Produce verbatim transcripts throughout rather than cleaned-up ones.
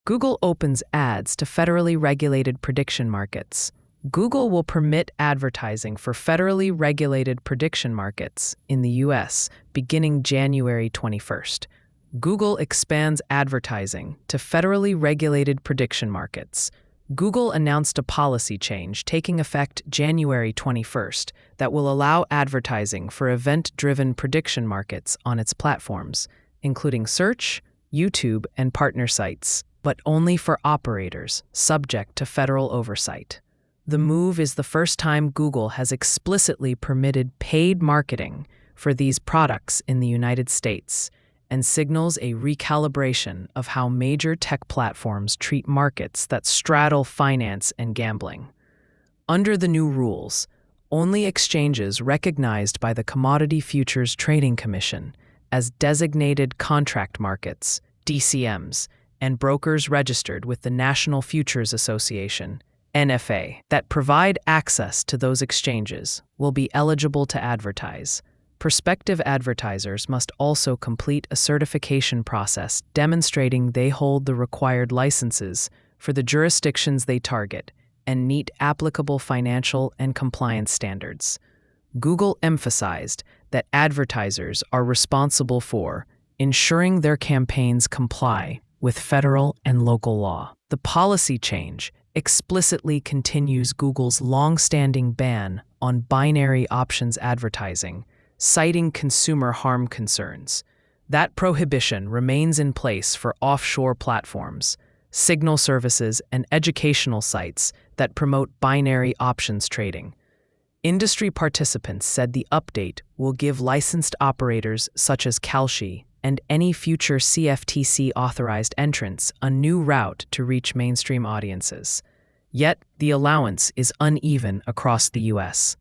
Google opens ads to federally regulated prediction markets. Google will permit advertising for federally regulated prediction markets in the U S beginning January twenty-first. Google expands advertising to federally regulated prediction markets. Google announced a policy change taking effect January twenty-first that will allow advertising for event-driven prediction markets on its platforms, including search, YouTube, and partner sites, but only for operators subject to federal oversight. The move is the first time Google has explicitly permitted paid marketing for these products in the United States and signals a recalibration of how major tech platforms treat markets that straddle finance and gambling. Under the new rules, only exchanges recognized by the Commodity Futures Trading Commission as designated contract markets, D C Ms, and brokers registered with the National Futures Association, N F A, that provide access to those exchanges will be eligible to advertise. Prospective advertisers must also complete a certification process demonstrating they hold the required licenses for the jurisdictions they target and meet applicable financial and compliance standards. Google emphasized that advertisers are responsible for ensuring their campaigns comply with federal and local law. The policy change explicitly continues Google's long-standing ban on binary options advertising, citing consumer harm concerns. That prohibition remains in place for offshore platforms, signal services, and educational sites that promote binary options trading. Industry participants said the update will give licensed operators such as Kalshi and any future C F T C-authorized entrants a new route to reach mainstream audiences. Yet, the allowance is uneven across the U S.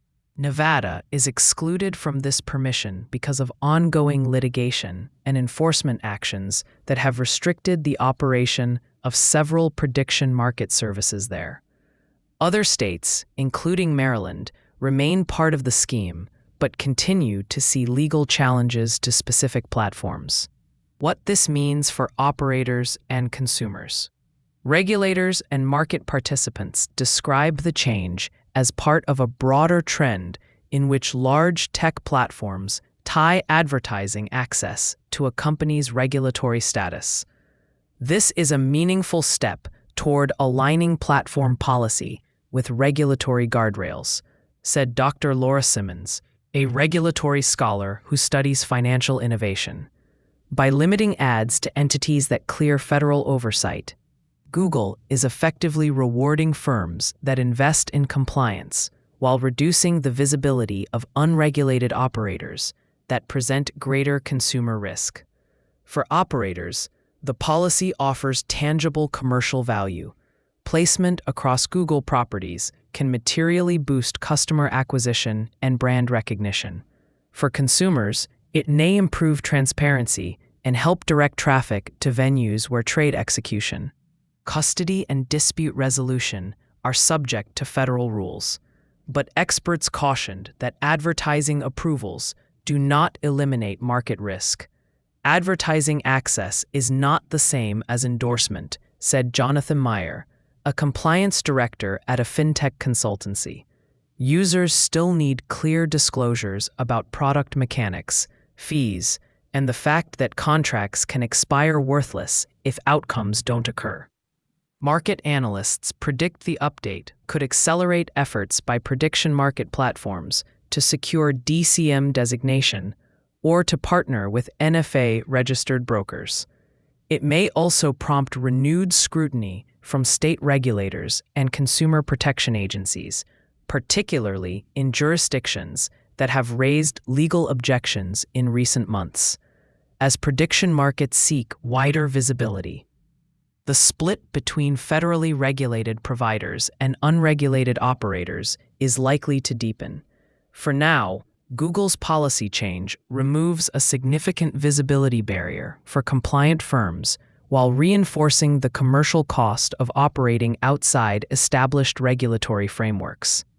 Nevada is excluded from this permission because of ongoing litigation and enforcement actions that have restricted the operation of several prediction market services there. Other states, including Maryland, remain part of the scheme, but continue to see legal challenges to specific platforms. What this means for operators and consumers. Regulators and market participants describe the change as part of a broader trend in which large tech platforms tie advertising access to a company's regulatory status. This is a meaningful step toward aligning platform policy with regulatory guardrails, said Doctor Laura Simmons, a regulatory scholar who studies financial innovation. By limiting ads to entities that clear federal oversight, Google is effectively rewarding firms that invest in compliance while reducing the visibility of unregulated operators that present greater consumer risk. For operators, the policy offers tangible commercial value. Placement across Google properties can materially boost customer acquisition and brand recognition. For consumers, it may improve transparency and help direct traffic to venues where trade execution, custody, and dispute resolution are subject to federal rules. But experts cautioned that advertising approvals do not eliminate market risk. Advertising access is not the same as endorsement, said Jonathan Meyer, a compliance director at a fintech consultancy. Users still need clear disclosures about product mechanics, fees, and the fact that contracts can expire worthless if outcomes don't occur. Market analysts predict the update could accelerate efforts by prediction market platforms to secure D C M designation or to partner with N F A-registered brokers. It may also prompt renewed scrutiny from state regulators and consumer protection agencies, particularly in jurisdictions that have raised legal objections in recent months, as prediction markets seek wider visibility. The split between federally regulated providers and unregulated operators is likely to deepen. For now, Google's policy change removes a significant visibility barrier for compliant firms while reinforcing the commercial cost of operating outside established regulatory frameworks.